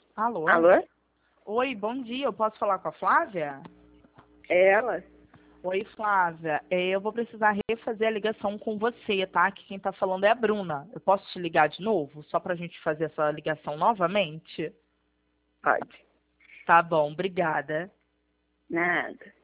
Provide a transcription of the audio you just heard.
Alô? Alô? Oi, bom dia. Eu posso falar com a Flávia? É ela? Oi, Flávia. Eu vou precisar refazer a ligação com você, tá? Que quem tá falando é a Bruna. Eu posso te ligar de novo, só pra gente fazer essa ligação novamente? Pode. Tá bom, obrigada. Nada.